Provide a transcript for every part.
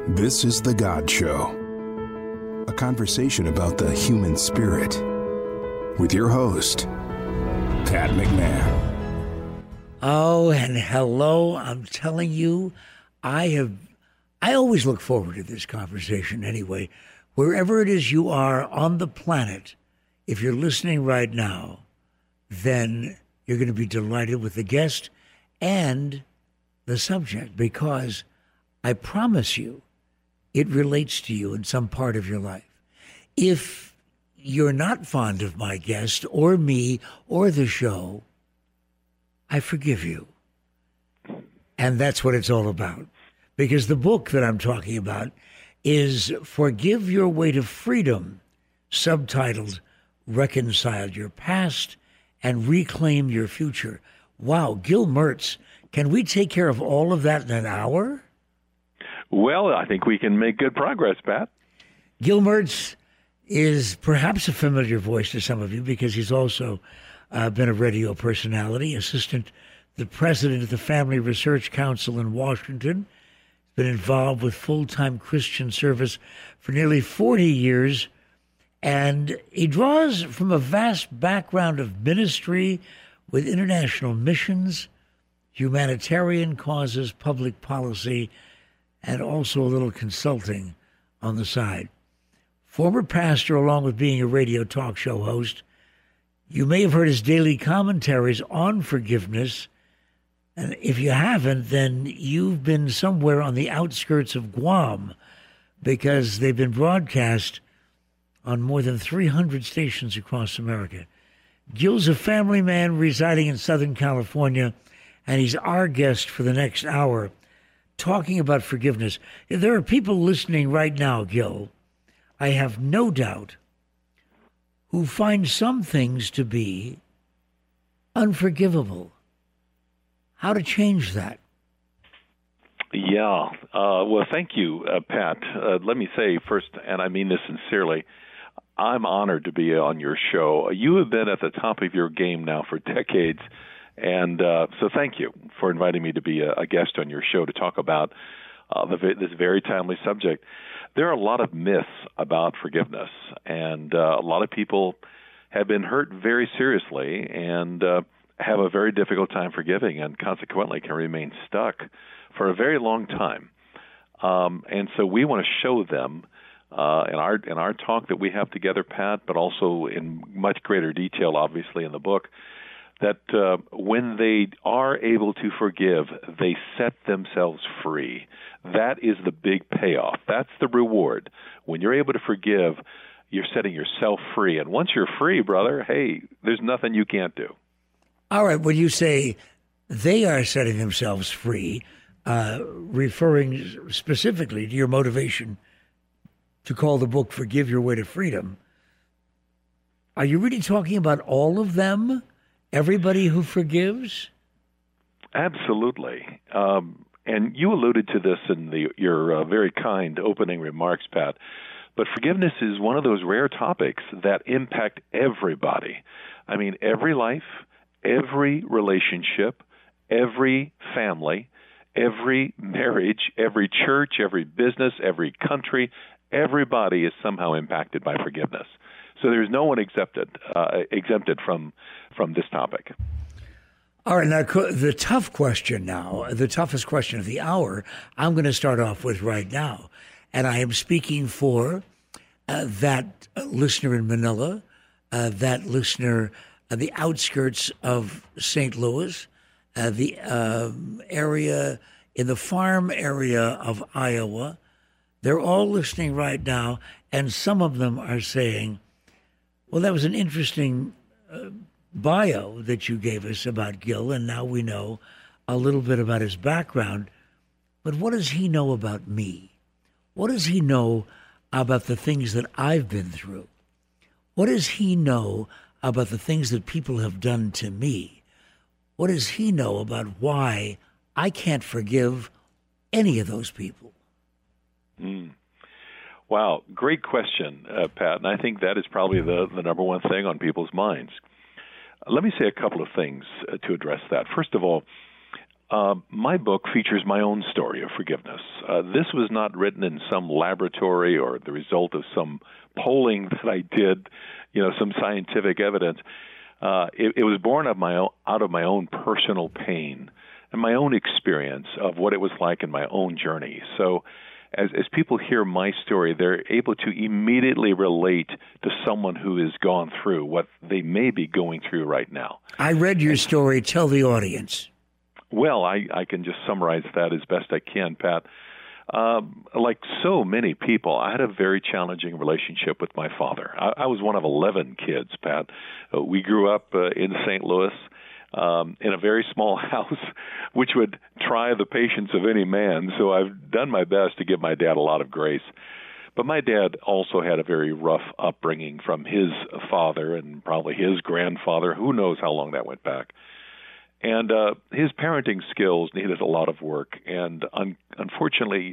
This is The God Show, a conversation about the human spirit with your host, Pat McMahon. Oh, and hello. I'm telling you, I always look forward to this conversation anyway. Wherever it is you are on the planet, if you're listening right now, then you're going to be delighted with the guest and the subject, because I promise you, it relates to you in some part of your life. If you're not fond of my guest or me or the show, I forgive you. And that's what it's all about. Because the book that I'm talking about is Forgive Your Way to Freedom, subtitled Reconcile Your Past and Reclaim Your Future. Wow, Gil Mertz, can we take care of all of that in an hour? Well, I think we can make good progress, Pat. Gil Mertz is perhaps a familiar voice to some of you because he's also been a radio personality, assistant the president of the Family Research Council in Washington. He's been involved with full-time Christian service for nearly 40 years, and he draws from a vast background of ministry with international missions, humanitarian causes, public policy, and also a little consulting on the side. Former pastor, along with being a radio talk show host, you may have heard his daily commentaries on forgiveness. And if you haven't, then you've been somewhere on the outskirts of Guam, because they've been broadcast on more than 300 stations across America. Gil's a family man residing in Southern California, and he's our guest for the next hour, talking about forgiveness. There are people listening right now, Gil, I have no doubt, who find some things to be unforgivable. How to change that? Yeah. Well, thank you, Pat. Let me say first, and I mean this sincerely, I'm honored to be on your show. You have been at the top of your game now for decades. And so thank you for inviting me to be a guest on your show to talk about this very timely subject. There are a lot of myths about forgiveness, and a lot of people have been hurt very seriously and have a very difficult time forgiving, and consequently can remain stuck for a very long time. And so we want to show them in our talk that we have together, Pat, but also in much greater detail, obviously, in the book, that when they are able to forgive, they set themselves free. That is the big payoff. That's the reward. When you're able to forgive, you're setting yourself free. And once you're free, brother, hey, there's nothing you can't do. All right, when you say they are setting themselves free, referring specifically to your motivation to call the book Forgive Your Way to Freedom, are you really talking about all of them? Everybody who forgives? Absolutely. And you alluded to this in your very kind opening remarks, Pat. But forgiveness is one of those rare topics that impact everybody. I mean, every life, every relationship, every family, every marriage, every church, every business, every country, everybody is somehow impacted by forgiveness. So there's no one exempted from this topic. All right, now the tough question now, the toughest question of the hour, I'm going to start off with right now. And I am speaking for that listener in Manila, that listener at the outskirts of St. Louis, the area, in the farm area of Iowa. They're all listening right now, and some of them are saying, well, that was an interesting bio that you gave us about Gil, and now we know a little bit about his background. But what does he know about me? What does he know about the things that I've been through? What does he know about the things that people have done to me? What does he know about why I can't forgive any of those people? Wow, great question, Pat. And I think that is probably the number one thing on people's minds. Let me say a couple of things to address that. First of all, my book features my own story of forgiveness. This was not written in some laboratory or the result of some polling that I did, some scientific evidence. It was born out of my own personal pain and my own experience of what it was like in my own journey. So as people hear my story, they're able to immediately relate to someone who has gone through what they may be going through right now. I read your story. Tell the audience. Well, I can just summarize that as best I can, Pat. Like so many people, I had a very challenging relationship with my father. I was one of 11 kids, Pat. We grew up in St. Louis in a very small house, which would try the patience of any man. So I've done my best to give my dad a lot of grace. But my dad also had a very rough upbringing from his father and probably his grandfather. Who knows how long that went back. And his parenting skills needed a lot of work. And unfortunately,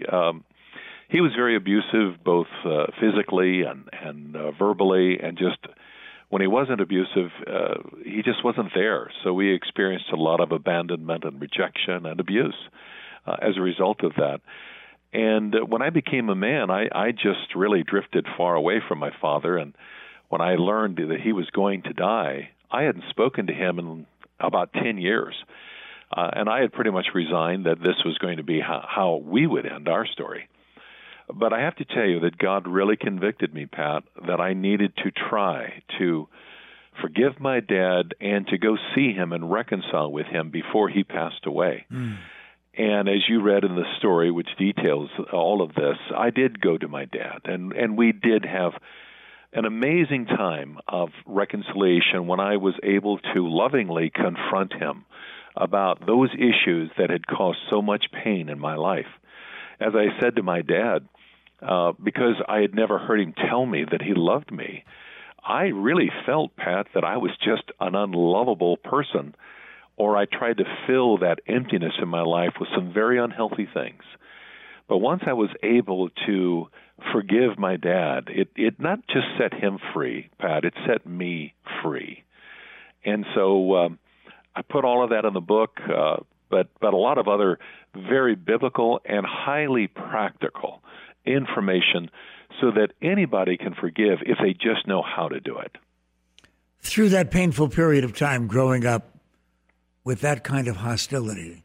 he was very abusive, both physically and verbally. And just when he wasn't abusive, he just wasn't there. So we experienced a lot of abandonment and rejection and abuse as a result of that. And when I became a man, I just really drifted far away from my father. And when I learned that he was going to die, I hadn't spoken to him in about 10 years. And I had pretty much resigned that this was going to be how we would end our story. But I have to tell you that God really convicted me, Pat, that I needed to try to forgive my dad and to go see him and reconcile with him before he passed away. And as you read in the story, which details all of this, I did go to my dad, and we did have an amazing time of reconciliation when I was able to lovingly confront him about those issues that had caused so much pain in my life. As I said to my dad, because I had never heard him tell me that he loved me, I really felt, Pat, that I was just an unlovable person, or I tried to fill that emptiness in my life with some very unhealthy things. But once I was able to forgive my dad, it not just set him free, Pat, it set me free. And so I put all of that in the book, but a lot of other very biblical and highly practical information so that anybody can forgive if they just know how to do it. Through that painful period of time growing up with that kind of hostility,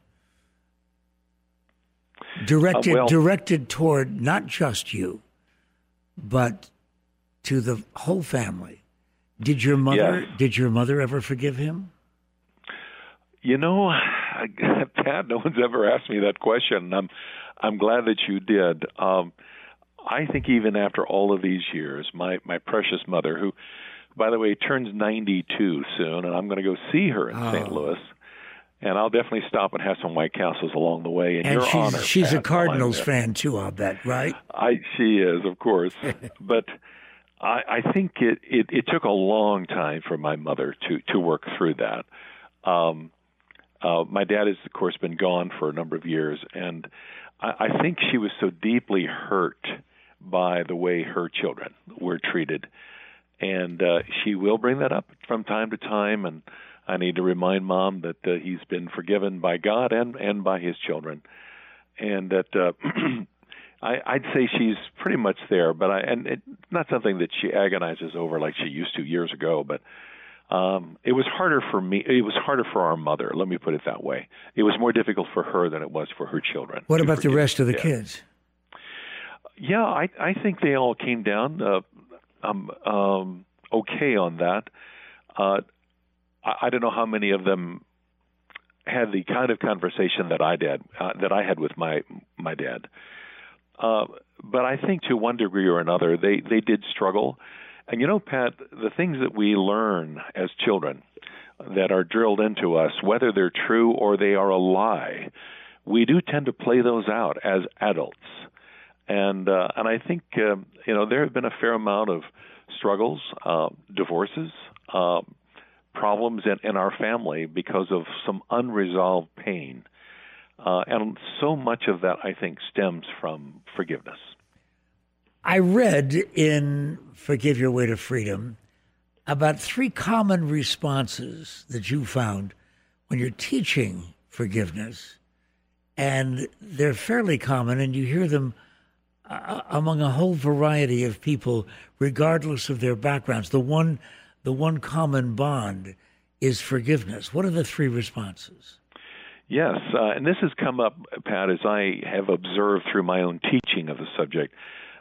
directed toward not just you, but to the whole family. Did your mother ever forgive him? Pat, no one's ever asked me that question. I'm glad that you did. I think even after all of these years, my precious mother, who, by the way, turns 92 soon, and I'm going to go see her in St. Louis. And I'll definitely stop and have some White Castles along the way. And she's Pat, a Cardinals fan too, I'll bet, right? She is, of course. But I think it took a long time for my mother to work through that. My dad has, of course, been gone for a number of years, and I think she was so deeply hurt by the way her children were treated. And she will bring that up from time to time, and I need to remind Mom that he's been forgiven by God and by his children, and that I'd say she's pretty much there. But it's not something that she agonizes over like she used to years ago. But it was harder for me. It was harder for our mother. Let me put it that way. It was more difficult for her than it was for her children. What about the rest of the kids? Yeah, I think they all came down okay on that. I don't know how many of them had the kind of conversation that I had with my dad. But I think to one degree or another, they did struggle. And Pat, the things that we learn as children that are drilled into us, whether they're true or they are a lie, we do tend to play those out as adults. And I think there have been a fair amount of struggles, divorces, problems in our family because of some unresolved pain. And so much of that, I think, stems from forgiveness. I read in Forgive Your Way to Freedom about 3 common responses that you found when you're teaching forgiveness and they're fairly common, and you hear them among a whole variety of people, regardless of their backgrounds. The one common bond is forgiveness. What are the three responses? Yes, and this has come up, Pat, as I have observed through my own teaching of the subject.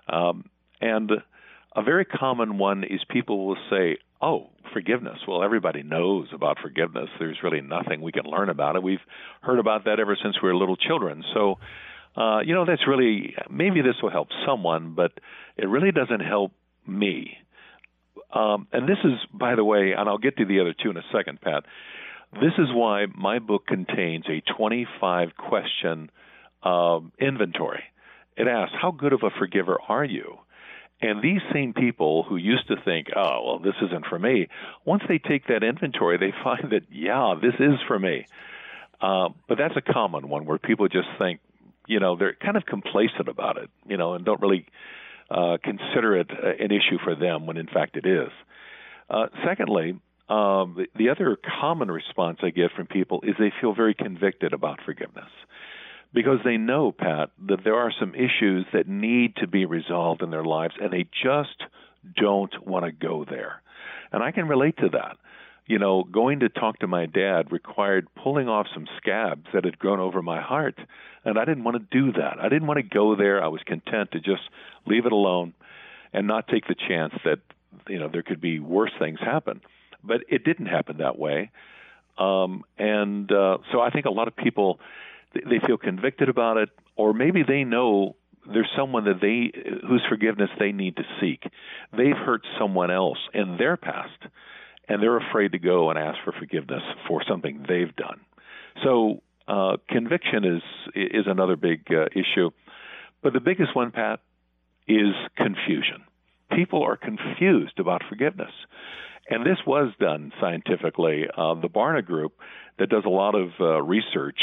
And a very common one is people will say, oh, forgiveness. Well, everybody knows about forgiveness. There's really nothing we can learn about it. We've heard about that ever since we were little children. So, that's really, maybe this will help someone, but it really doesn't help me. And this is, by the way, and I'll get to the other two in a second, Pat, this is why my book contains a 25-question inventory. It asks, how good of a forgiver are you? And these same people who used to think, oh, well, this isn't for me, once they take that inventory, they find that, yeah, this is for me. But that's a common one where people just think, they're kind of complacent about it, and don't really consider it an issue for them when, in fact, it is. Secondly, the other common response I get from people is they feel very convicted about forgiveness because they know, Pat, that there are some issues that need to be resolved in their lives, and they just don't want to go there. And I can relate to that. Going to talk to my dad required pulling off some scabs that had grown over my heart, and I didn't want to do that. I didn't want to go there. I was content to just leave it alone and not take the chance that, there could be worse things happen. But it didn't happen that way. So I think a lot of people, they feel convicted about it, or maybe they know there's someone whose forgiveness they need to seek. They've hurt someone else in their past, and they're afraid to go and ask for forgiveness for something they've done. So conviction is another big issue. But the biggest one, Pat, is confusion. People are confused about forgiveness. And this was done scientifically. The Barna Group, that does a lot of research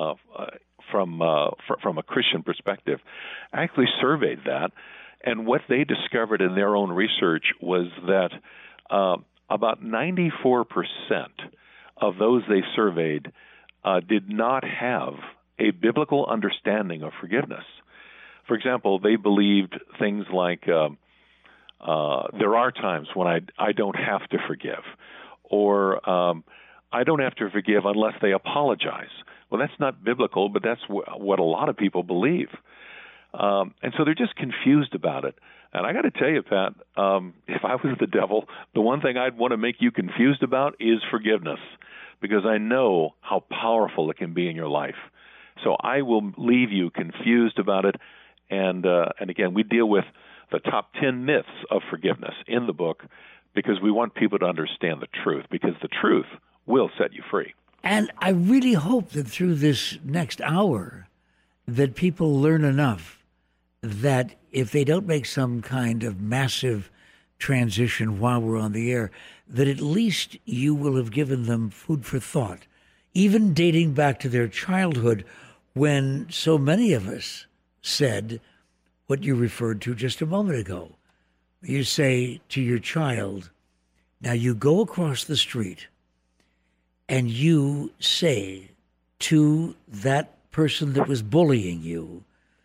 from a Christian perspective, actually surveyed that. And what they discovered in their own research was that about 94% of those they surveyed did not have a biblical understanding of forgiveness. For example, they believed things like there are times when I don't have to forgive, or I don't have to forgive unless they apologize. Well, that's not biblical, but that's what a lot of people believe. And so they're just confused about it. And I got to tell you, Pat, if I was the devil, the one thing I'd want to make you confused about is forgiveness, because I know how powerful it can be in your life. So I will leave you confused about it. And again, we deal with the top 10 myths of forgiveness in the book because we want people to understand the truth, because the truth will set you free. And I really hope that through this next hour that people learn enough that if they don't make some kind of massive transition while we're on the air, that at least you will have given them food for thought, even dating back to their childhood when so many of us said what you referred to just a moment ago. You say to your child, now you go across the street and you say to that person that was bullying you,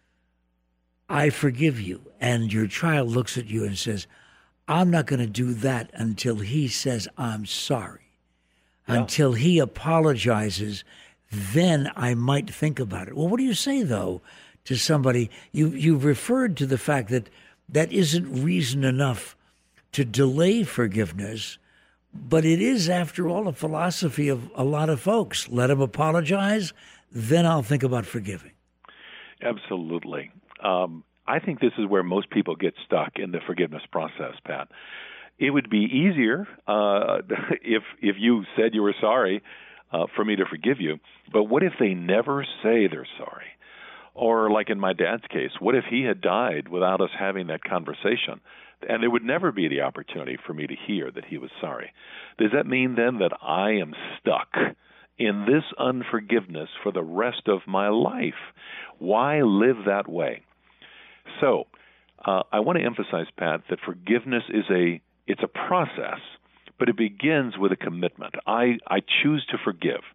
I forgive you. And your child looks at you and says, I'm not going to do that until he says I'm sorry. Yeah. Until he apologizes, then I might think about it. Well, what do you say, though, to somebody? You've referred to the fact that that isn't reason enough to delay forgiveness, but it is, after all, a philosophy of a lot of folks. Let him apologize, then I'll think about forgiving. Absolutely. I think this is where most people get stuck in the forgiveness process, Pat. It would be easier if you said you were sorry for me to forgive you, but what if they never say they're sorry? Or like in my dad's case, what if he had died without us having that conversation? And there would never be the opportunity for me to hear that he was sorry. Does that mean then that I am stuck in this unforgiveness for the rest of my life? Why live that way? So I want to emphasize, Pat, that forgiveness it's a process, but it begins with a commitment. I choose to forgive.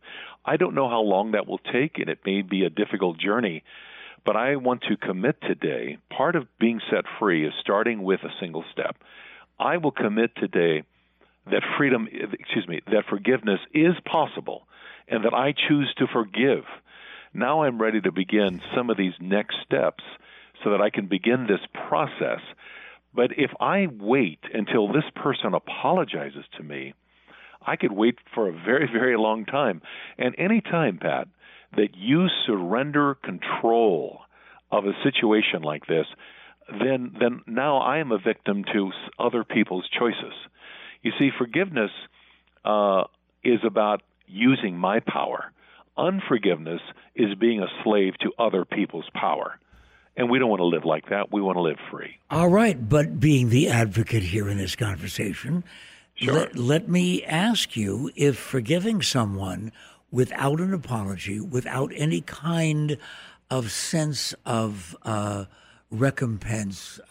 I don't know how long that will take, and it may be a difficult journey, but I want to commit today. Part of being set free is starting with a single step. I will commit today that that forgiveness is possible, and that I choose to forgive. Now I'm ready to begin some of these next steps so that I can begin this process. But if I wait until this person apologizes to me, I could wait for a very, very long time. And any time, Pat, that you surrender control of a situation like this, then now I am a victim to other people's choices. You see, forgiveness is about using my power. Unforgiveness is being a slave to other people's power. And we don't want to live like that. We want to live free. All right, but being the advocate here in this conversation, sure. let me ask you if forgiving someone without an apology, without any kind of sense of recompense,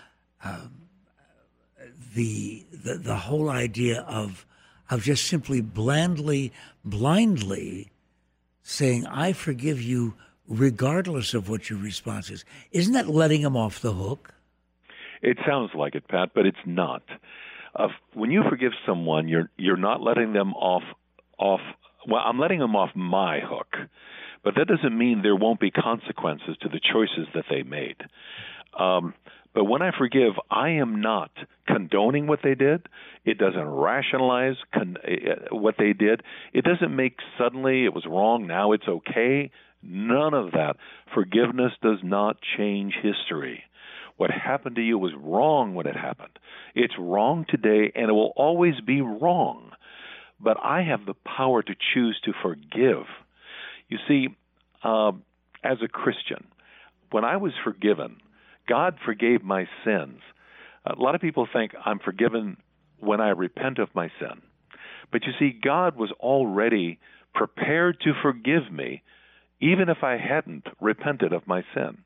the whole idea of just simply blindly saying, I forgive you regardless of what your response is. Isn't that letting them off the hook? It sounds like it, Pat, but it's not. When you forgive someone, you're not letting them off. Well, I'm letting them off my hook, but that doesn't mean there won't be consequences to the choices that they made. But when I forgive, I am not condoning what they did. It doesn't rationalize what they did. It doesn't make suddenly it was wrong, now it's okay. None of that. Forgiveness does not change history. What happened to you was wrong when it happened. It's wrong today, and it will always be wrong. But I have the power to choose to forgive. You see, as a Christian, when I was forgiven, God forgave my sins. A lot of people think I'm forgiven when I repent of my sin. But you see, God was already prepared to forgive me, even if I hadn't repented of my sin.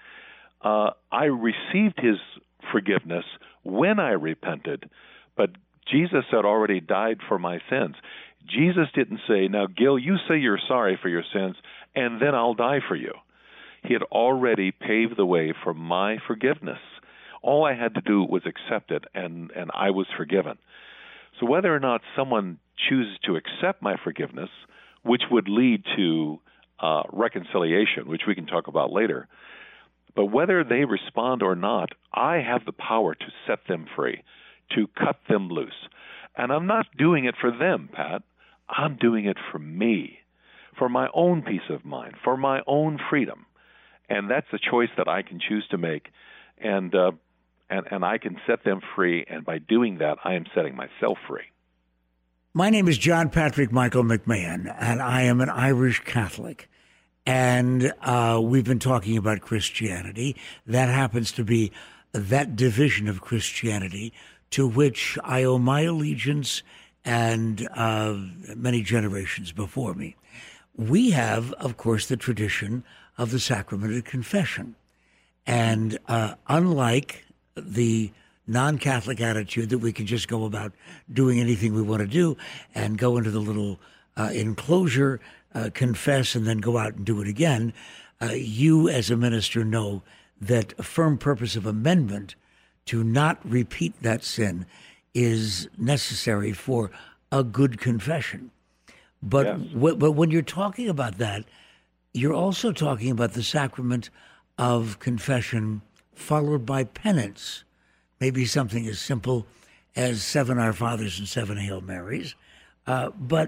I received his forgiveness when I repented, but Jesus had already died for my sins. Jesus didn't say, now, Gil, you say you're sorry for your sins, and then I'll die for you. He had already paved the way for my forgiveness. All I had to do was accept it, and I was forgiven. So whether or not someone chooses to accept my forgiveness, which would lead to reconciliation, which we can talk about later, but whether they respond or not, I have the power to set them free, to cut them loose. And I'm not doing it for them, Pat. I'm doing it for me, for my own peace of mind, for my own freedom. And that's a choice that I can choose to make, and I can set them free, and by doing that, I am setting myself free. My name is John Patrick Michael McMahon, and I am an Irish Catholic. And we've been talking about Christianity. That happens to be that division of Christianity to which I owe my allegiance and many generations before me. We have, of course, the tradition of the sacrament of confession. And unlike the non-Catholic attitude that we can just go about doing anything we want to do and go into the little enclosure, confess, and then go out and do it again, you as a minister know that a firm purpose of amendment to not repeat that sin is necessary for a good confession. But, yes. But when you're talking about that, you're also talking about the sacrament of confession followed by penance. Maybe something as simple as 7 Our Fathers and 7 Hail Marys. But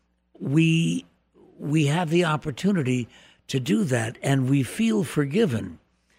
we have the opportunity to do that, and we feel forgiven.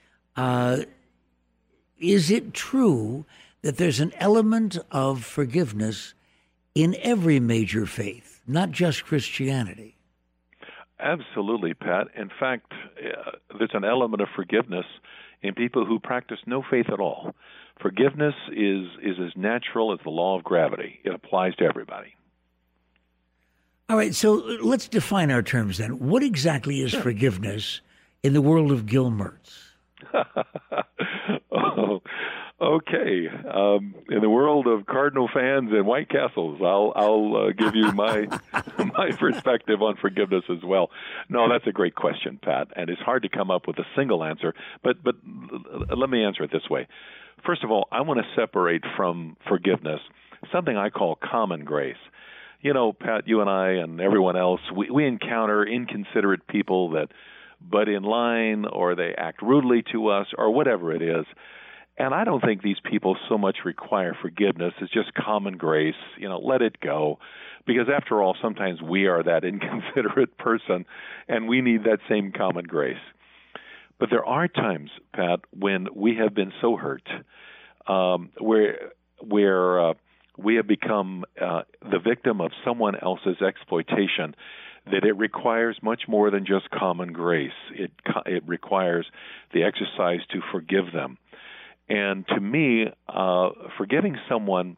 Is it true that there's an element of forgiveness in every major faith, not just Christianity? Absolutely, Pat. In fact, there's an element of forgiveness in people who practice no faith at all. Forgiveness is as natural as the law of gravity. It applies to everybody. All right, so let's define our terms then. What exactly is forgiveness in the world of Gil Mertz? Okay, in the world of Cardinal fans and White Castles, I'll give you my my perspective on forgiveness as well. No, that's a great question, Pat, and it's hard to come up with a single answer. But let me answer it this way. First of all, I want to separate from forgiveness something I call common grace. You know, Pat, you and I and everyone else, we encounter inconsiderate people that butt in line or they act rudely to us or whatever it is. And I don't think these people so much require forgiveness. It's just common grace. You know, let it go. Because after all, sometimes we are that inconsiderate person, and we need that same common grace. But there are times, Pat, when we have been so hurt, where we have become the victim of someone else's exploitation, that it requires much more than just common grace. It requires the exercise to forgive them. And to me, forgiving someone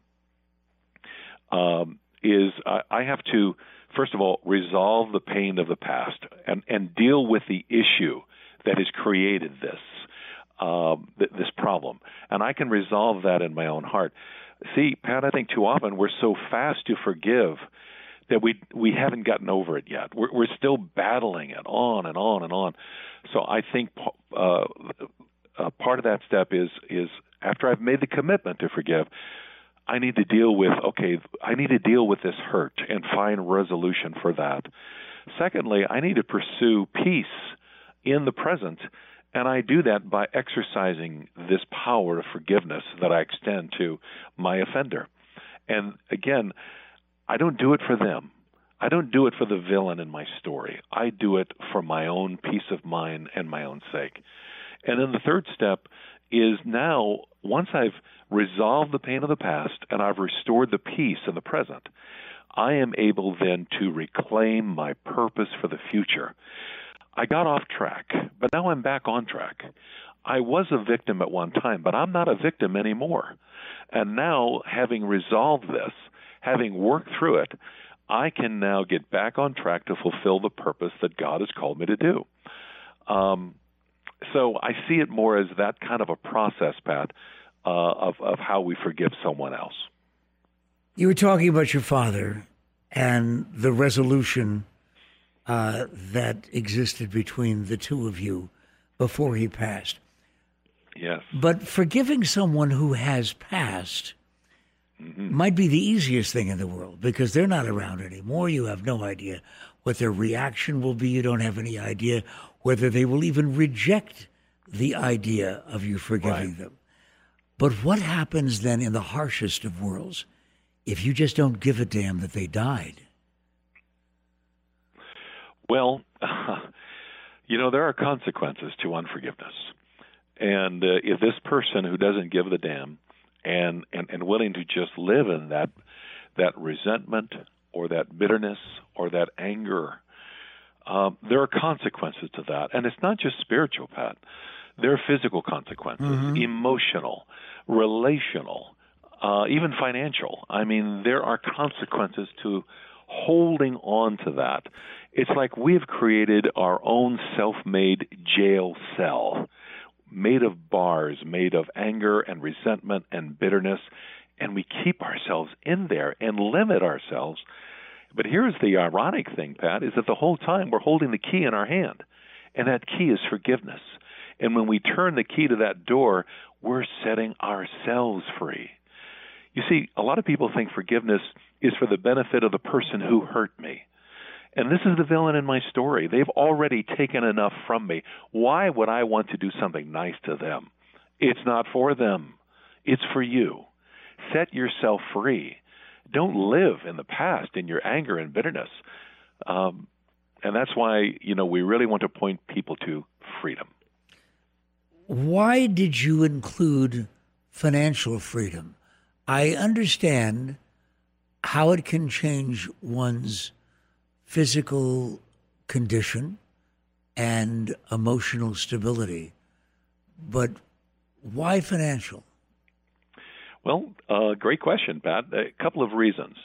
is I have to, first of all, resolve the pain of the past and deal with the issue that has created this problem. And I can resolve that in my own heart. See, Pat, I think too often we're so fast to forgive that we haven't gotten over it yet. We're still battling it on and on and on. So I think part of that step is after I've made the commitment to forgive, I need to deal with this hurt and find resolution for that. Secondly, I need to pursue peace in the present, and I do that by exercising this power of forgiveness that I extend to my offender. And again, I don't do it for them. I don't do it for the villain in my story. I do it for my own peace of mind and my own sake. And then the third step is now, once I've resolved the pain of the past and I've restored the peace in the present, I am able then to reclaim my purpose for the future. I got off track, but now I'm back on track. I was a victim at one time, but I'm not a victim anymore. And now, having resolved this, having worked through it, I can now get back on track to fulfill the purpose that God has called me to do. So I see it more as that kind of a process, Pat, of how we forgive someone else. You were talking about your father and the resolution that existed between the two of you before he passed. Yes. But forgiving someone who has passed might be the easiest thing in the world because they're not around anymore. You have no idea what their reaction will be. You don't have any idea whether they will even reject the idea of you forgiving them. But what happens then in the harshest of worlds if you just don't give a damn that they died? Well, there are consequences to unforgiveness. And if this person who doesn't give the damn and willing to just live in that resentment or that bitterness or that anger, there are consequences to that. And it's not just spiritual, Pat. There are physical consequences, emotional, relational, even financial. I mean, there are consequences to holding on to that. It's like we've created our own self-made jail cell, made of bars, made of anger and resentment and bitterness, and we keep ourselves in there and limit ourselves. But here's the ironic thing, Pat, is that the whole time we're holding the key in our hand, and that key is forgiveness. And when we turn the key to that door, we're setting ourselves free. You see, a lot of people think forgiveness is for the benefit of the person who hurt me. And this is the villain in my story. They've already taken enough from me. Why would I want to do something nice to them? It's not for them. It's for you. Set yourself free. Don't live in the past in your anger and bitterness. And that's why, we really want to point people to freedom. Why did you include financial freedom? I understand how it can change one's physical condition and emotional stability, but why financial? Well, great question, Pat. A couple of reasons.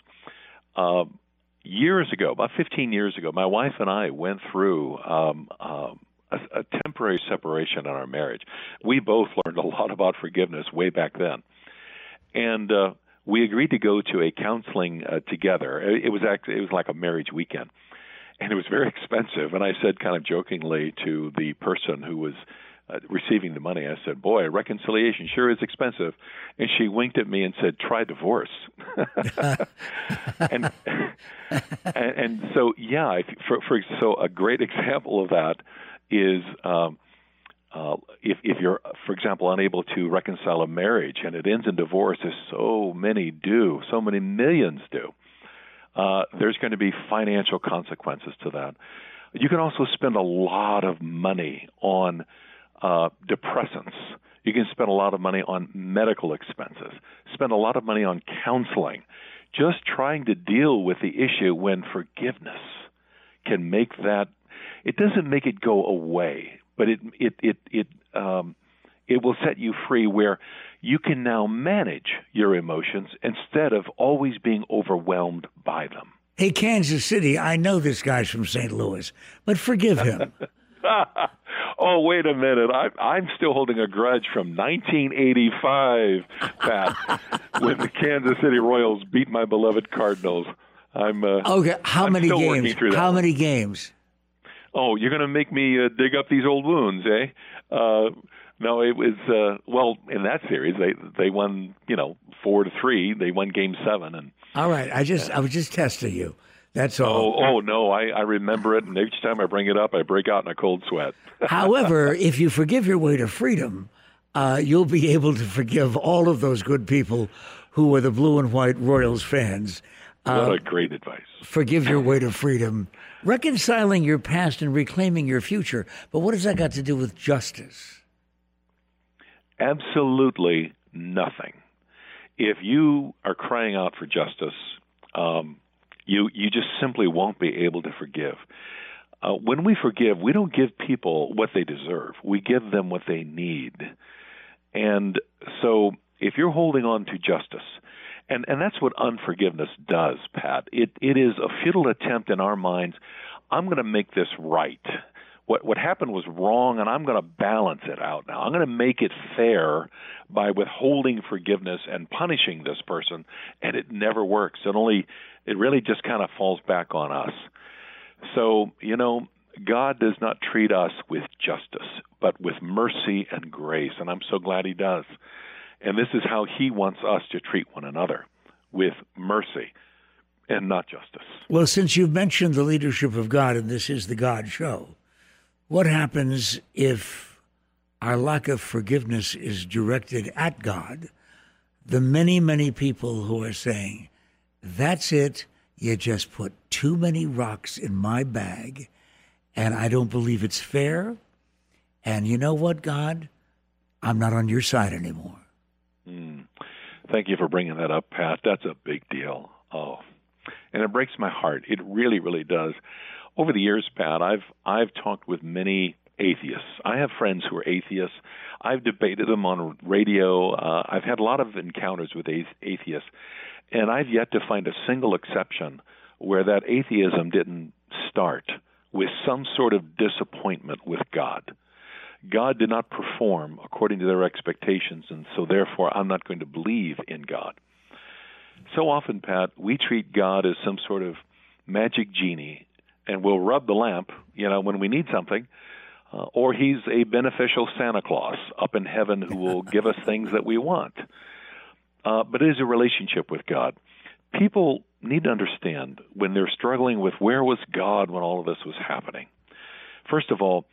Years ago, about 15 years ago, my wife and I went through a temporary separation in our marriage. We both learned a lot about forgiveness way back then. And we agreed to go to a counseling together. It was like a marriage weekend. And it was very expensive. And I said kind of jokingly to the person who was receiving the money, I said, boy, reconciliation sure is expensive. And she winked at me and said, try divorce. and so, yeah, so a great example of that is if you're, for example, unable to reconcile a marriage and it ends in divorce, as so many millions do, there's going to be financial consequences to that. You can also spend a lot of money on depressants. You can spend a lot of money on medical expenses, spend a lot of money on counseling, just trying to deal with the issue, when forgiveness can make that, it doesn't make it go away, but it will set you free, where you can now manage your emotions instead of always being overwhelmed by them. Hey, Kansas City, I know this guy's from St. Louis, but forgive him. Oh, wait a minute. I'm still holding a grudge from 1985, Pat, when the Kansas City Royals beat my beloved Cardinals. Okay, how many games? How many games? Oh, you're going to make me dig up these old wounds, eh? No, it was, well, in that series, they won, 4-3. They won Game 7. And all right, I was just testing you. That's all. Oh no, I remember it, and each time I bring it up, I break out in a cold sweat. However, if you forgive your way to freedom, you'll be able to forgive all of those good people who were the blue and white Royals fans. What a great advice. Forgive your way to freedom, reconciling your past and reclaiming your future. But what has that got to do with justice? Absolutely nothing. If you are crying out for justice, you just simply won't be able to forgive. When we forgive, we don't give people what they deserve. We give them what they need. And so if you're holding on to justice, and that's what unforgiveness does, Pat. It is a futile attempt in our minds, I'm going to make this right. What happened was wrong, and I'm going to balance it out now. I'm going to make it fair by withholding forgiveness and punishing this person, and it never works. It really just kind of falls back on us. So, God does not treat us with justice, but with mercy and grace, and I'm so glad he does. And this is how he wants us to treat one another, with mercy and not justice. Well, since you've mentioned the leadership of God, and this is the God Show, what happens if our lack of forgiveness is directed at God? The many, many people who are saying, that's it, you just put too many rocks in my bag, and I don't believe it's fair, and you know what, God? I'm not on your side anymore. Thank you for bringing that up, Pat. That's a big deal. Oh, and it breaks my heart. It really, really does. Over the years, Pat, I've talked with many atheists. I have friends who are atheists. I've debated them on radio. I've had a lot of encounters with atheists, and I've yet to find a single exception where that atheism didn't start with some sort of disappointment with God. God did not perform according to their expectations, and so therefore I'm not going to believe in God. So often, Pat, we treat God as some sort of magic genie, and we'll rub the lamp, when we need something, or he's a beneficial Santa Claus up in heaven who will give us things that we want. But it is a relationship with God. People need to understand when they're struggling with where was God when all of this was happening. First of all,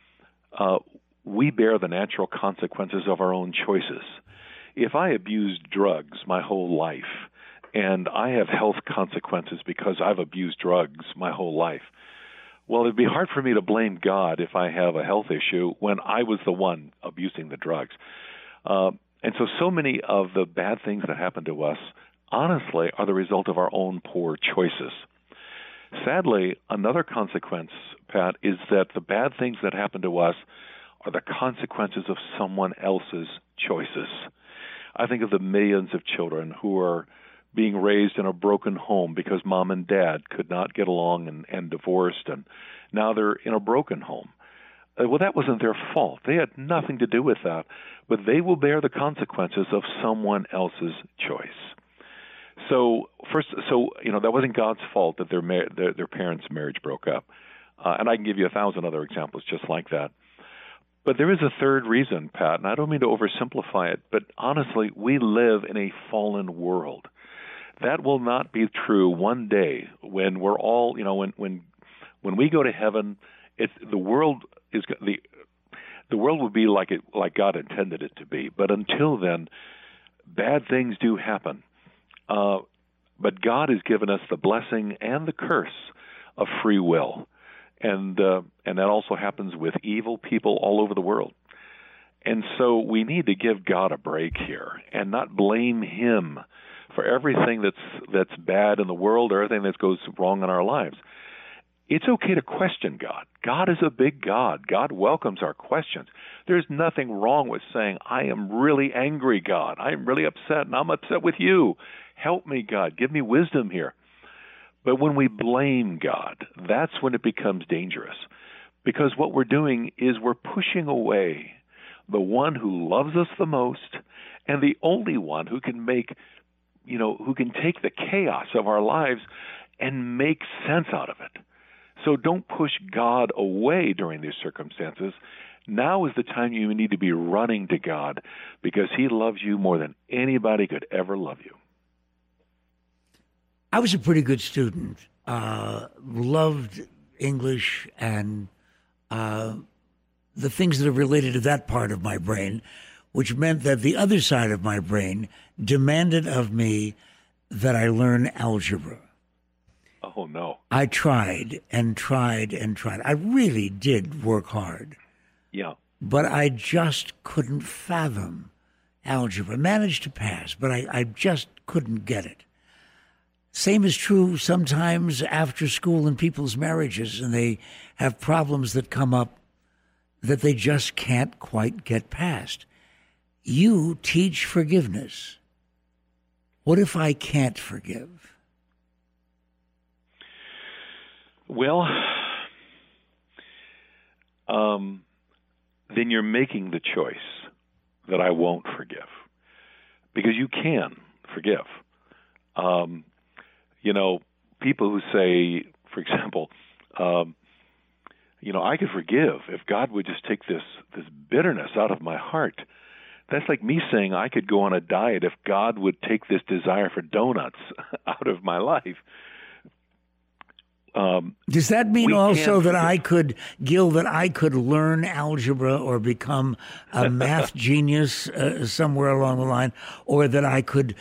we bear the natural consequences of our own choices. If I abused drugs my whole life, and I have health consequences because I've abused drugs my whole life, well, it'd be hard for me to blame God if I have a health issue when I was the one abusing the drugs. And so many of the bad things that happen to us, honestly, are the result of our own poor choices. Sadly, another consequence, Pat, is that the bad things that happen to us are the consequences of someone else's choices. I think of the millions of children who are being raised in a broken home because mom and dad could not get along and divorced, and now they're in a broken home. Well, that wasn't their fault. They had nothing to do with that, but they will bear the consequences of someone else's choice. So that wasn't God's fault that their parents' marriage broke up, and I can give you 1,000 other examples just like that. But there is a third reason, Pat, and I don't mean to oversimplify it, but honestly, we live in a fallen world. That will not be true one day when we're all, when we go to heaven. The world will be like God intended it to be. But until then, bad things do happen. But God has given us the blessing and the curse of free will, and that also happens with evil people all over the world. And so we need to give God a break here and not blame Him for everything that's bad in the world or everything that goes wrong in our lives. It's okay to question God. God is a big God. God welcomes our questions. There's nothing wrong with saying, I am really angry, God. I am really upset, and I'm upset with you. Help me, God. Give me wisdom here. But when we blame God, that's when it becomes dangerous. Because what we're doing is we're pushing away the one who loves us the most and the only one who can who can take the chaos of our lives and make sense out of it. So don't push God away during these circumstances. Now is the time you need to be running to God because He loves you more than anybody could ever love you. I was a pretty good student, loved English and the things that are related to that part of my brain, which meant that the other side of my brain demanded of me that I learn algebra. Oh, no. I tried and tried and tried. I really did work hard. Yeah. But I just couldn't fathom algebra. Managed to pass, but I just couldn't get it. Same is true sometimes after school in people's marriages, and they have problems that come up that they just can't quite get past. You teach forgiveness. What if I can't forgive? Well, then you're making the choice that I won't forgive, because you can forgive. People who say, for example, I could forgive if God would just take this bitterness out of my heart. That's like me saying I could go on a diet if God would take this desire for donuts out of my life. Does that mean also that I could learn algebra or become a math genius somewhere along the line, or that I could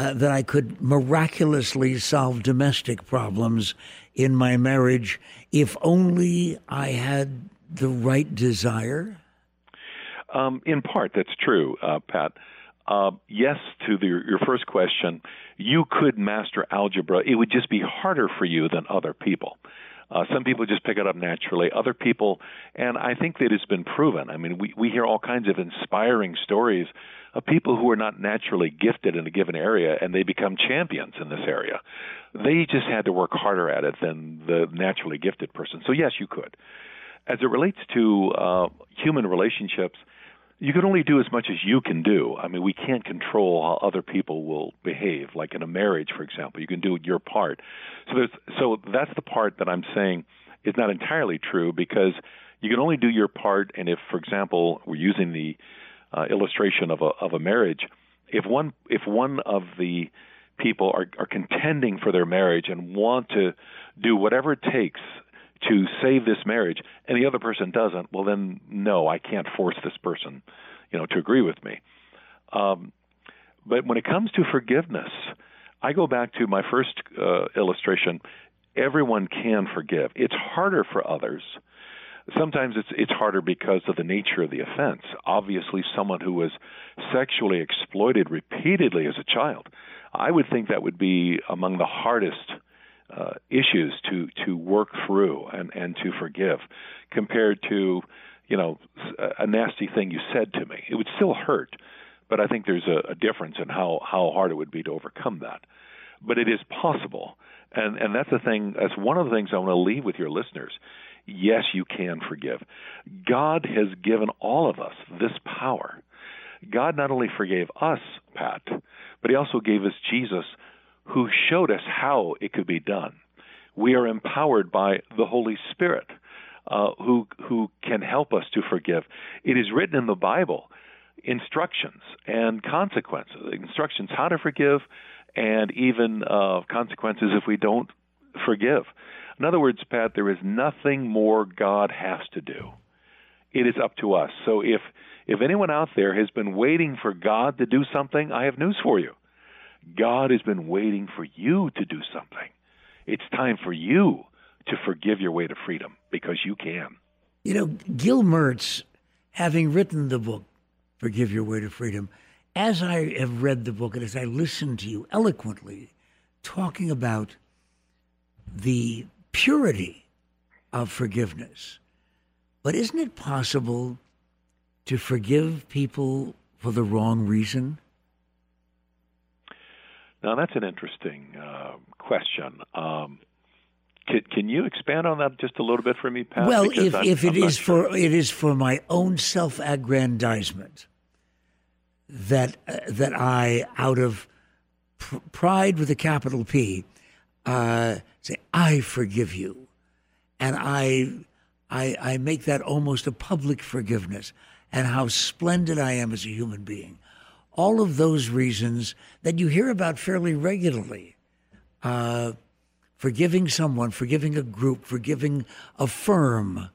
miraculously solve domestic problems in my marriage if only I had the right desire? In part, that's true, Pat. Yes, to your first question, you could master algebra. It would just be harder for you than other people. Some people just pick it up naturally. Other people, and I think that it's been proven. I mean, we hear all kinds of inspiring stories of people who are not naturally gifted in a given area, and they become champions in this area. They just had to work harder at it than the naturally gifted person. So yes, you could. As it relates to human relationships, you can only do as much as you can do. I mean, we can't control how other people will behave. Like in a marriage, for example, you can do your part. So that's the part that I'm saying is not entirely true, because you can only do your part. And if, for example, we're using the illustration of a marriage, if one of the people are contending for their marriage and want to do whatever it takes to save this marriage, and the other person doesn't, well then, no, I can't force this person, to agree with me. But when it comes to forgiveness, I go back to my first illustration. Everyone can forgive. It's harder for others. Sometimes it's harder because of the nature of the offense. Obviously, someone who was sexually exploited repeatedly as a child, I would think that would be among the hardest issues to work through and to forgive, compared to a nasty thing you said to me. It would still hurt, but I think there's a difference in how hard it would be to overcome that. But it is possible, and that's the thing. That's one of the things I want to leave with your listeners yes, you can forgive. God has given all of us this power. God not only forgave us, Pat, but he also gave us Jesus, who showed us how it could be done. We are empowered by the Holy Spirit, who can help us to forgive. It is written in the Bible, instructions and consequences, instructions how to forgive, and even consequences if we don't forgive. In other words, Pat, there is nothing more God has to do. It is up to us. So if anyone out there has been waiting for God to do something, I have news for you. God has been waiting for you to do something. It's time for you to forgive your way to freedom, because you can. You know, Gil Mertz, having written the book, Forgive Your Way to Freedom, as I have read the book and as I listened to you eloquently talking about the purity of forgiveness, but isn't it possible to forgive people for the wrong reason? Now, that's an interesting question. Can you expand on that just a little bit for me, Pat? Well, if it is for my own self-aggrandizement, that I, out of pride with a capital P, say I forgive you, and I make that almost a public forgiveness, and how splendid I am as a human being. All of those reasons that you hear about fairly regularly. Forgiving someone, forgiving a group, forgiving a firm,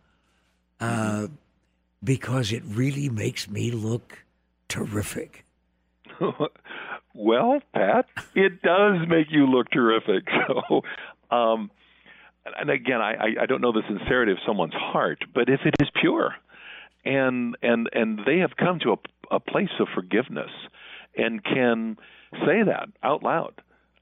because it really makes me look terrific. Well, Pat, it does make you look terrific. So, and again, I don't know the sincerity of someone's heart, but if it is pure, and they have come to a place of forgiveness and can say that out loud,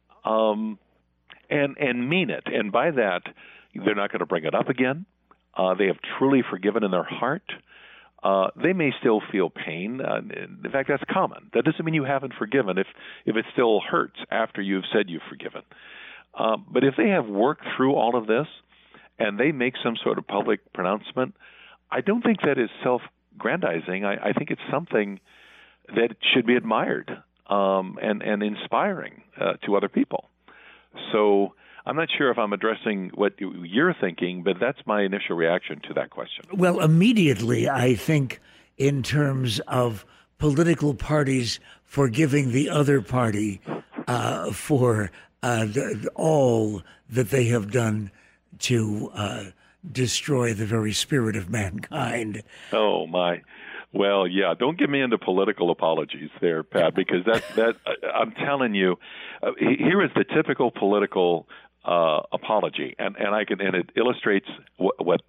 and mean it, and by that, they're not going to bring it up again. They have truly forgiven in their heart. They may still feel pain. In fact, that's common. That doesn't mean you haven't forgiven if it still hurts after you've said you've forgiven. But if they have worked through all of this and they make some sort of public pronouncement, I don't think that is self-grandizing. I think it's something that should be admired and inspiring to other people. So I'm not sure if I'm addressing what you're thinking, but that's my initial reaction to that question. Well, immediately, I think in terms of political parties forgiving the other party for all that they have done to destroy the very spirit of mankind. Oh, my. Well, yeah, don't get me into political apologies there, Pat, because that I'm telling you, here is the typical political apology, and it illustrates what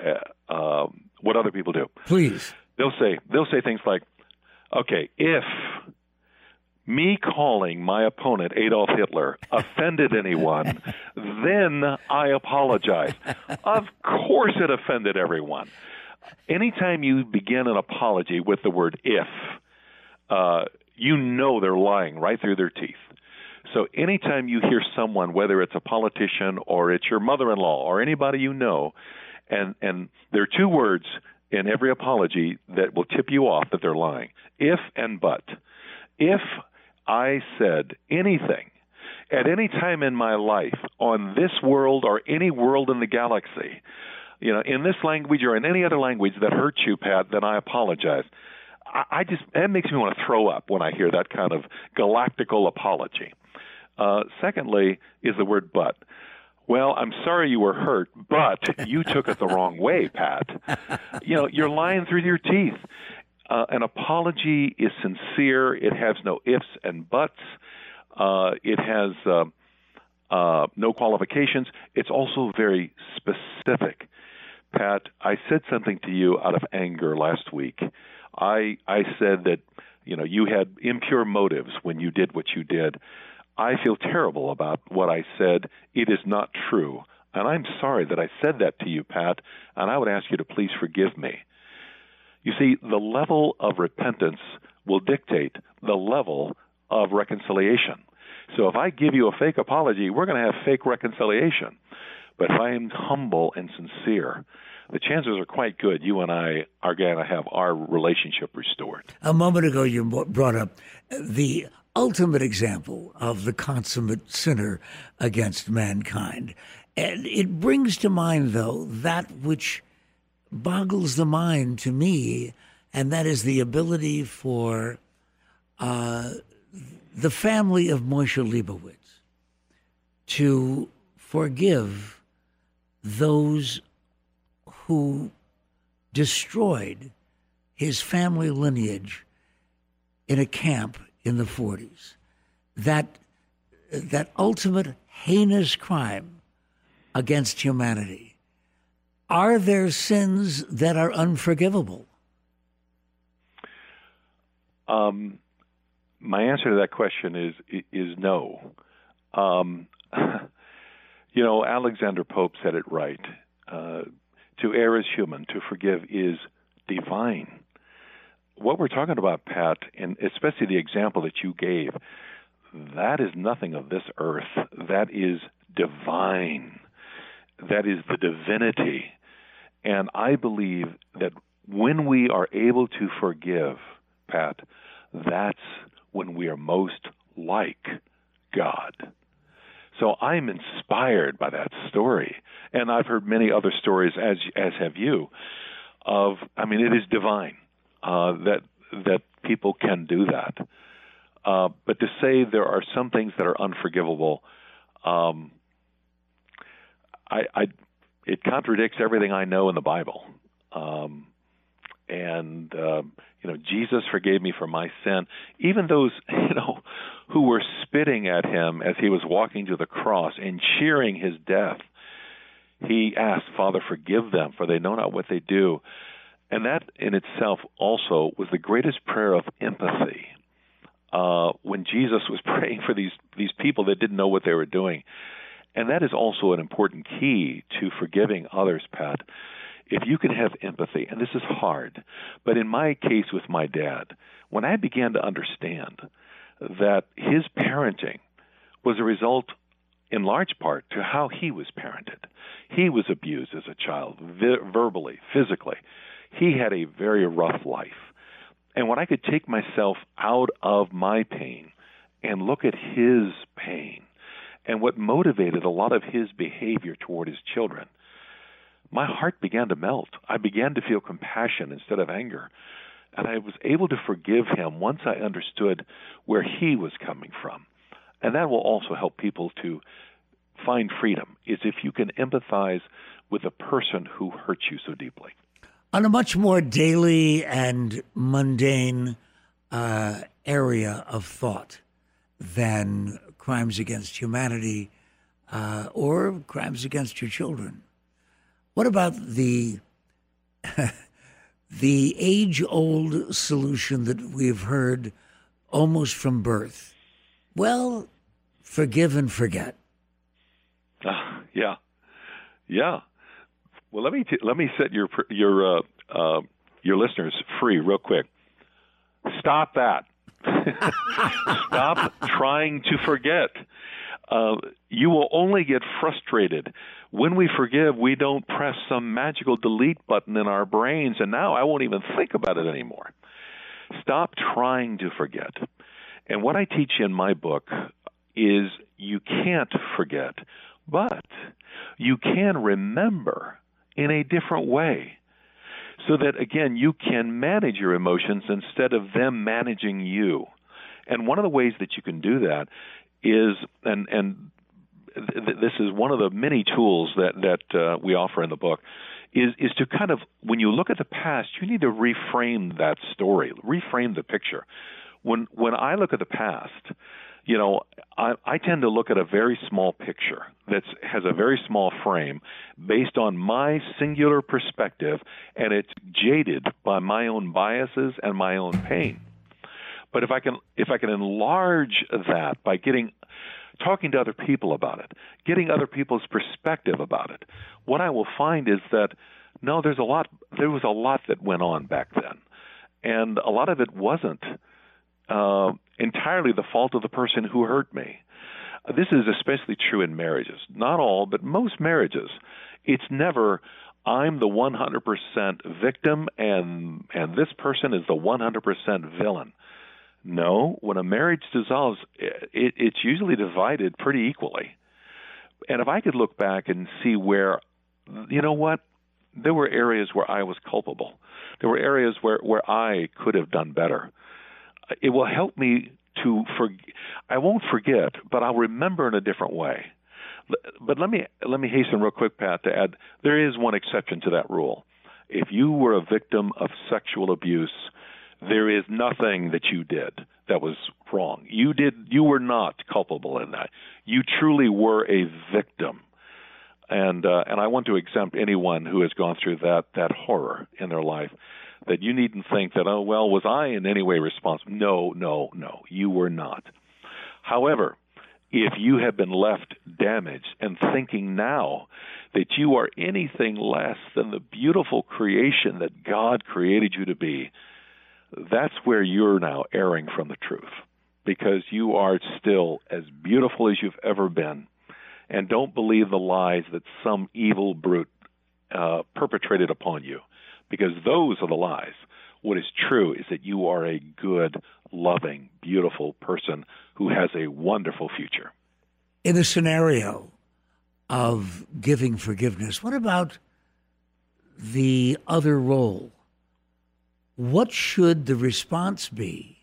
other people do. Please. They'll say things like, okay, if me calling my opponent Adolf Hitler offended anyone, then I apologize. Of course it offended everyone. Anytime you begin an apology with the word if, you know they're lying right through their teeth. So anytime you hear someone, whether it's a politician or it's your mother-in-law or anybody you know, and there are two words in every apology that will tip you off that they're lying: if and but. If I said anything at any time in my life on this world or any world in the galaxy, in this language or in any other language that hurts you, Pat, then I apologize. That makes me want to throw up when I hear that kind of galactical apology. Secondly is the word but. Well, I'm sorry you were hurt, but you took it the wrong way, Pat. You're lying through your teeth. An apology is sincere. It has no ifs and buts. It has no qualifications. It's also very specific. Pat, I said something to you out of anger last week. I said that, you had impure motives when you did what you did. I feel terrible about what I said. It is not true. And I'm sorry that I said that to you, Pat, and I would ask you to please forgive me. You see, the level of repentance will dictate the level of reconciliation. So if I give you a fake apology, we're going to have fake reconciliation. But if I am humble and sincere, the chances are quite good you and I are going to have our relationship restored. A moment ago, you brought up the ultimate example of the consummate sinner against mankind. And it brings to mind, though, that which boggles the mind to me, and that is the ability for the family of Moshe Leibowitz to forgive those who destroyed his family lineage in a camp in the 40s. That ultimate heinous crime against humanity. Are there sins that are unforgivable? My answer to that question is no. Alexander Pope said it right. To err is human, to forgive is divine. What we're talking about, Pat, and especially the example that you gave, that is nothing of this earth. That is divine. That is the divinity. And I believe that when we are able to forgive, Pat, that's when we are most like God. So I'm inspired by that story. And I've heard many other stories, as have you, it is divine that people can do that. But to say there are some things that are unforgivable, it contradicts everything I know in the Bible. Jesus forgave me for my sin. Even those, who were spitting at him as he was walking to the cross and cheering his death, he asked, Father, forgive them, for they know not what they do. And that in itself also was the greatest prayer of empathy. When Jesus was praying for these people that didn't know what they were doing. And that is also an important key to forgiving others, Pat. If you can have empathy, and this is hard, but in my case with my dad, when I began to understand that his parenting was a result in large part to how he was parented. He was abused as a child, verbally, physically. He had a very rough life. And when I could take myself out of my pain and look at his pain and what motivated a lot of his behavior toward his children, my heart began to melt. I began to feel compassion instead of anger. And I was able to forgive him once I understood where he was coming from. And that will also help people to find freedom, is if you can empathize with a person who hurt you so deeply. On a much more daily and mundane area of thought than crimes against humanity or crimes against your children, what about the age-old solution that we've heard almost from birth? Well, forgive and forget. Yeah. Well, let me set your listeners free real quick. Stop that. Stop trying to forget. You will only get frustrated. When we forgive, we don't press some magical delete button in our brains, and now I won't even think about it anymore. Stop trying to forget. And what I teach in my book is you can't forget, but you can remember in a different way so that, again, you can manage your emotions instead of them managing you. And one of the ways that you can do that is, and this is one of the many tools that we offer in the book, is to kind of, when you look at the past, you need to reframe that story, reframe the picture. When I look at the past, I tend to look at a very small picture that has a very small frame based on my singular perspective, and it's jaded by my own biases and my own pain. But if I can enlarge that by talking to other people about it, getting other people's perspective about it, what I will find is that no, there was a lot that went on back then, and a lot of it wasn't entirely the fault of the person who hurt me. This is especially true in marriages. Not all, but most marriages. It's never, I'm the 100% victim, and this person is the 100% villain. No, when a marriage dissolves, it's usually divided pretty equally. And if I could look back and see where, you know what, there were areas where I was culpable. There were areas where I could have done better. It will help me to I won't forget, but I'll remember in a different way. But let me hasten real quick, Pat, to add, there is one exception to that rule. If you were a victim of sexual abuse, there is nothing that you did that was wrong. You were not culpable in that. You truly were a victim. And I want to exempt anyone who has gone through that horror in their life, that you needn't think that, oh, well, was I in any way responsible? No, you were not. However, if you have been left damaged and thinking now that you are anything less than the beautiful creation that God created you to be, that's where you're now erring from the truth, because you are still as beautiful as you've ever been. And don't believe the lies that some evil brute perpetrated upon you, because those are the lies. What is true is that you are a good, loving, beautiful person who has a wonderful future. In the scenario of giving forgiveness, what about the other role? What should the response be?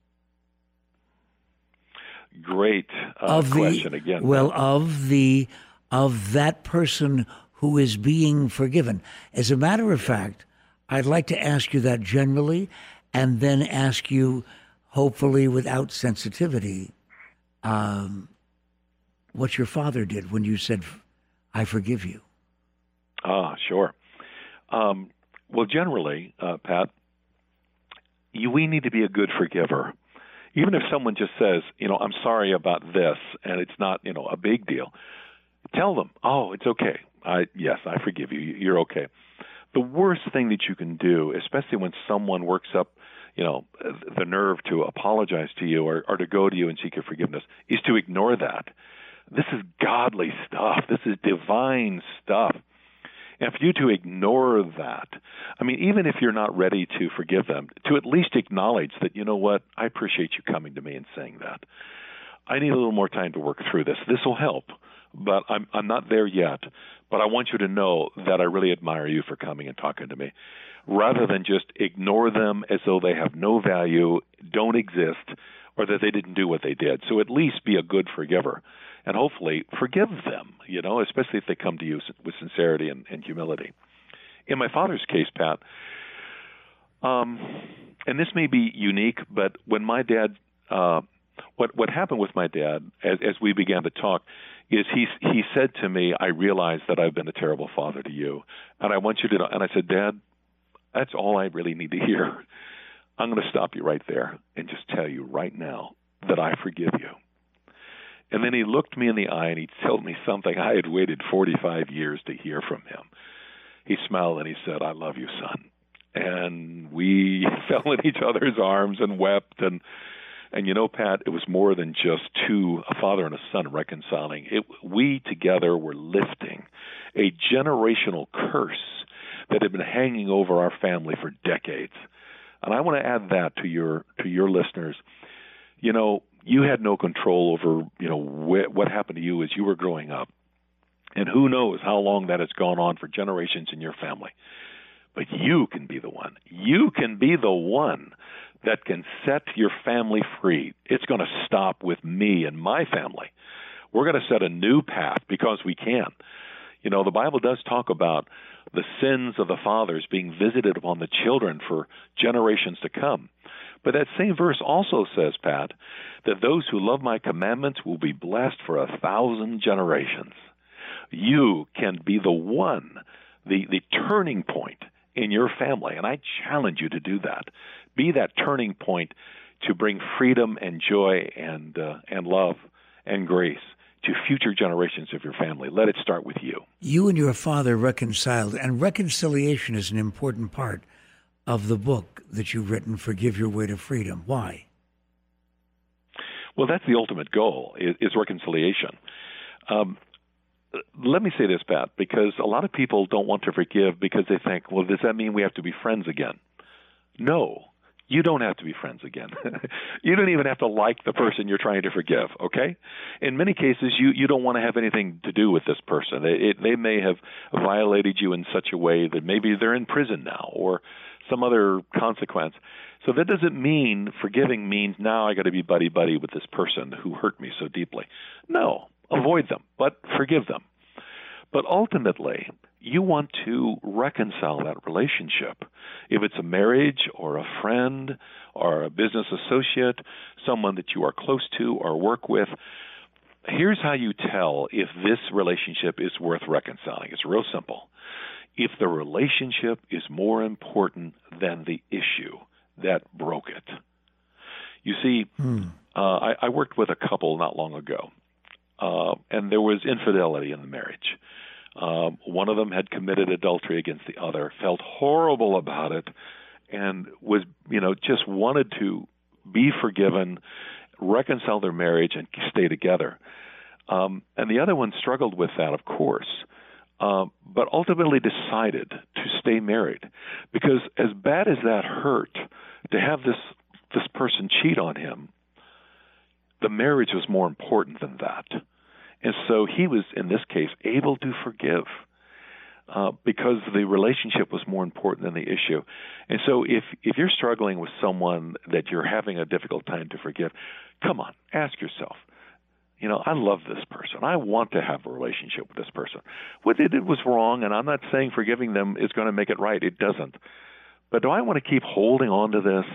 Great question again. Well, of that person who is being forgiven. As a matter of fact, I'd like to ask you that generally, and then ask you, hopefully without sensitivity, what your father did when you said, "I forgive you." Sure. Well, generally, Pat, we need to be a good forgiver. Even if someone just says, I'm sorry about this, and it's not, a big deal, tell them, oh, it's okay. Yes, I forgive you. You're okay. The worst thing that you can do, especially when someone works up, the nerve to apologize to you or to go to you and seek your forgiveness, is to ignore that. This is godly stuff. This is divine stuff. And for you to ignore that, even if you're not ready to forgive them, to at least acknowledge that, you know what, I appreciate you coming to me and saying that. I need a little more time to work through this. This will help, but I'm not there yet. But I want you to know that I really admire you for coming and talking to me, rather than just ignore them as though they have no value, don't exist, or that they didn't do what they did. So at least be a good forgiver. And hopefully forgive them, especially if they come to you with sincerity and humility. In my father's case, Pat, and this may be unique, but when my dad, what happened with my dad as we began to talk is he said to me, I realize that I've been a terrible father to you, and I want you to know. And I said, Dad, that's all I really need to hear. I'm going to stop you right there and just tell you right now that I forgive you. And then he looked me in the eye and he told me something I had waited 45 years to hear from him. He smiled and he said, I love you, son. And we fell in each other's arms and wept. And Pat, it was more than just a father and a son reconciling. We together were lifting a generational curse that had been hanging over our family for decades. And I want to add that to your listeners. You had no control over, what happened to you as you were growing up. And who knows how long that has gone on for generations in your family. But you can be the one. You can be the one that can set your family free. It's going to stop with me and my family. We're going to set a new path because we can. The Bible does talk about the sins of the fathers being visited upon the children for generations to come. But that same verse also says, Pat, that those who love my commandments will be blessed for 1,000 generations. You can be the one, the turning point in your family, and I challenge you to do that. Be that turning point to bring freedom and joy and love and grace to future generations of your family. Let it start with you. You and your father reconciled, and reconciliation is an important part of the book that you've written, Forgive Your Way to Freedom. Why? Well, that's the ultimate goal, is reconciliation. let me say this, Pat, because a lot of people don't want to forgive because they think, well, does that mean we have to be friends again? No, you don't have to be friends again. You don't even have to like the person you're trying to forgive, okay? In many cases, you don't want to have anything to do with this person. They may have violated you in such a way that maybe they're in prison now or some other consequence. So that doesn't mean forgiving means now I got to be buddy-buddy with this person who hurt me so deeply. No, avoid them, but forgive them. But ultimately, you want to reconcile that relationship. If it's a marriage or a friend or a business associate, someone that you are close to or work with, here's how you tell if this relationship is worth reconciling. It's real simple. If the relationship is more important than the issue that broke it. You see, I worked with a couple not long ago, and there was infidelity in the marriage. One of them had committed adultery against the other, felt horrible about it, and was, just wanted to be forgiven, reconcile their marriage, and stay together. And the other one struggled with that, of course, but ultimately decided to stay married. Because as bad as that hurt, to have this person cheat on him, the marriage was more important than that. And so he was, in this case, able to forgive because the relationship was more important than the issue. And so if you're struggling with someone that you're having a difficult time to forgive, come on, ask yourself, I love this person. I want to have a relationship with this person. What they did was wrong, and I'm not saying forgiving them is going to make it right. It doesn't. But do I want to keep holding on to this,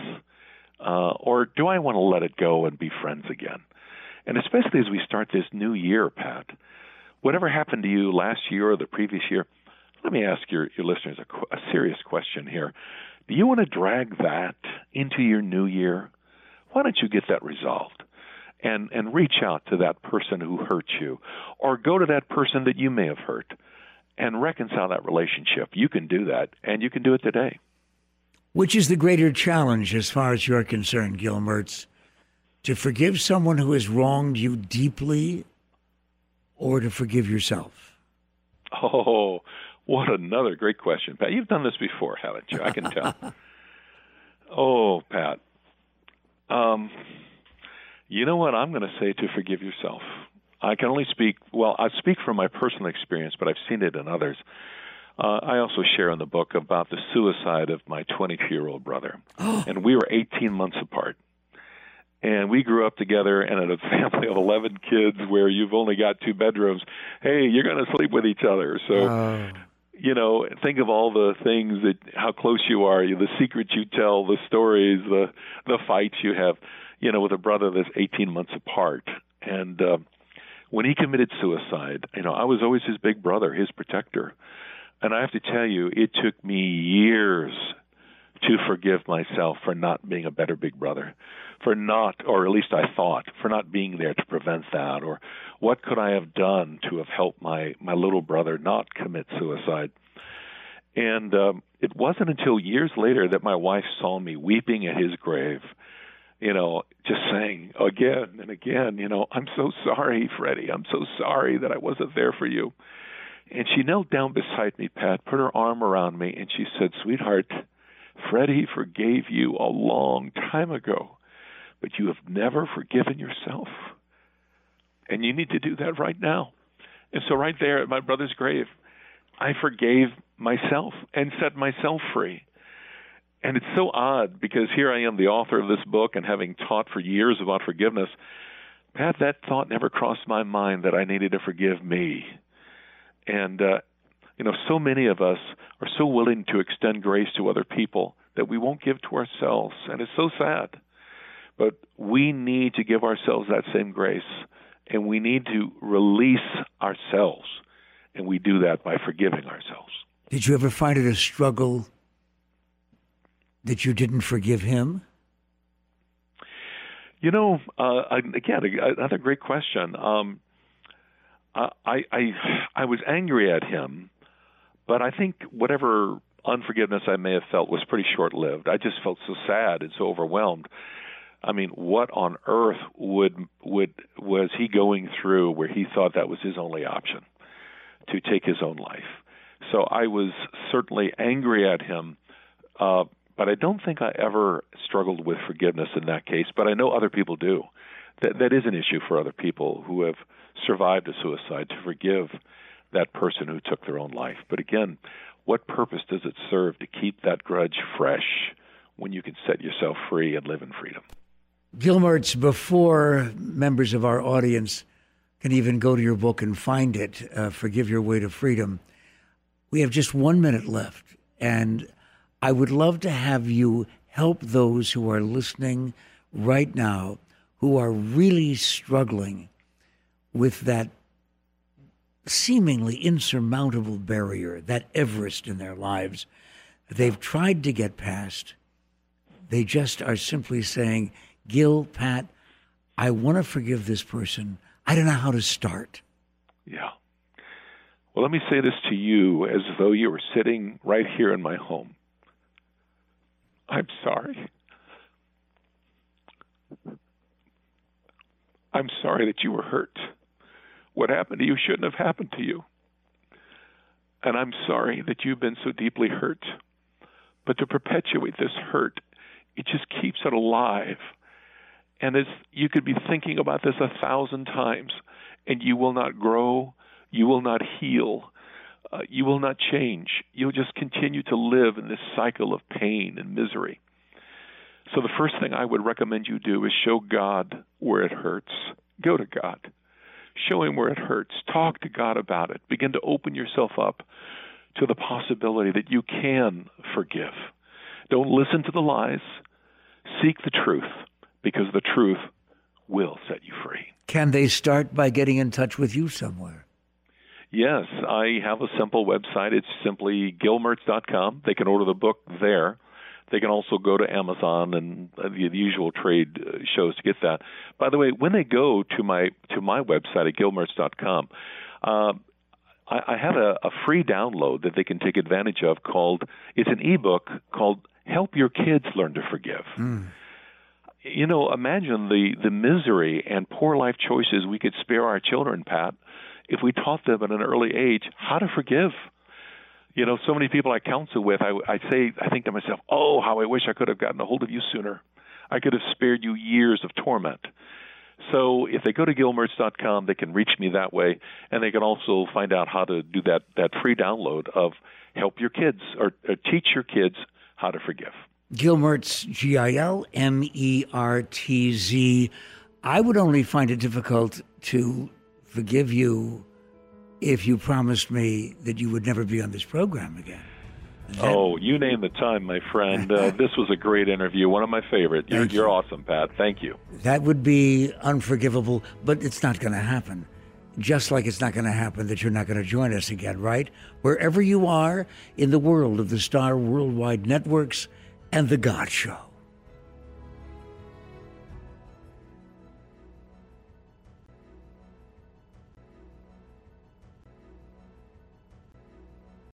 or do I want to let it go and be friends again? And especially as we start this new year, Pat, whatever happened to you last year or the previous year, let me ask your listeners a serious question here. Do you want to drag that into your new year? Why don't you get that resolved and reach out to that person who hurt you, or go to that person that you may have hurt and reconcile that relationship? You can do that, and you can do it today. Which is the greater challenge as far as you're concerned, Gil Mertz? To forgive someone who has wronged you deeply, or to forgive yourself? Oh, what another great question, Pat. You've done this before, haven't you? I can tell. Oh, Pat. You know what I'm going to say to forgive yourself? I can only speak, I speak from my personal experience, but I've seen it in others. I also share in the book about the suicide of my 22-year-old brother. And we were 18 months apart. And we grew up together, and in a family of 11 kids where you've only got 2 bedrooms, hey, you're going to sleep with each other. So, think of all the things how close you are, the secrets you tell, the stories, the fights you have, with a brother that's 18 months apart. And when he committed suicide, I was always his big brother, his protector. And I have to tell you, it took me years to forgive myself for not being a better big brother, or at least I thought, for not being there to prevent that, or what could I have done to have helped my little brother not commit suicide. And it wasn't until years later that my wife saw me weeping at his grave, just saying again and again, I'm so sorry, Freddie. I'm so sorry that I wasn't there for you. And she knelt down beside me, Pat, put her arm around me, and she said, sweetheart, Freddie forgave you a long time ago, but you have never forgiven yourself. And you need to do that right now. And so right there at my brother's grave, I forgave myself and set myself free. And it's so odd because here I am, the author of this book, and having taught for years about forgiveness, Pat, that thought never crossed my mind that I needed to forgive me. And, so many of us are so willing to extend grace to other people that we won't give to ourselves. And it's so sad. But we need to give ourselves that same grace, and we need to release ourselves. And we do that by forgiving ourselves. Did you ever find it a struggle that you didn't forgive him? Again, another great question. I was angry at him, but I think whatever unforgiveness I may have felt was pretty short-lived. I just felt so sad and so overwhelmed. I mean, what on earth was he going through where he thought that was his only option? to take his own life. So I was certainly angry at him, but I don't think I ever struggled with forgiveness in that case. But I know other people do. That is an issue for other people who have survived a suicide, to forgive that person who took their own life. But again, what purpose does it serve to keep that grudge fresh when you can set yourself free and live in freedom? Gil Mertz, before members of our audience can even go to your book and find it, Forgive Your Way to Freedom, we have just 1 minute left. And I would love to have you help those who are listening right now who are really struggling with that seemingly insurmountable barrier, that Everest in their lives. They've tried to get past. They just are simply saying, Gil, Pat, I want to forgive this person. I don't know how to start. Yeah. Well, let me say this to you as though you were sitting right here in my home. I'm sorry. I'm sorry that you were hurt. What happened to you shouldn't have happened to you. And I'm sorry that you've been so deeply hurt. But to perpetuate this hurt, it just keeps it alive. And as you could be thinking about this 1,000 times, and you will not grow, you will not heal, you will not change. You'll just continue to live in this cycle of pain and misery. So the first thing I would recommend you do is show God where it hurts. Go to God. Show him where it hurts. Talk to God about it. Begin to open yourself up to the possibility that you can forgive. Don't listen to the lies. Seek the truth, because the truth will set you free. Can they start by getting in touch with you somewhere? Yes, I have a simple website. It's simply gilmertz.com. They can order the book there. They can also go to Amazon and the usual trade shows to get that. By the way, when they go to my website at gilmertz.com, I have a free download that they can take advantage of it's an ebook called Help Your Kids Learn to Forgive. You know, imagine the misery and poor life choices we could spare our children, Pat, if we taught them at an early age how to forgive. You know, so many people I counsel with, I think to myself, oh, how I wish I could have gotten a hold of you sooner. I could have spared you years of torment. So if they go to gilmertz.com, they can reach me that way, and they can also find out how to do that free download of Help Your Kids or Teach Your Kids How to Forgive. Gil Mertz, Gilmertz. I would only find it difficult to forgive you if you promised me that you would never be on this program again. Oh, you name the time, my friend. This was a great interview, one of my favorite. You're awesome, Pat. Thank you. That would be unforgivable, but it's not going to happen. Just like it's not going to happen that you're not going to join us again, right? Wherever you are in the world of the Star Worldwide Networks and The God Show.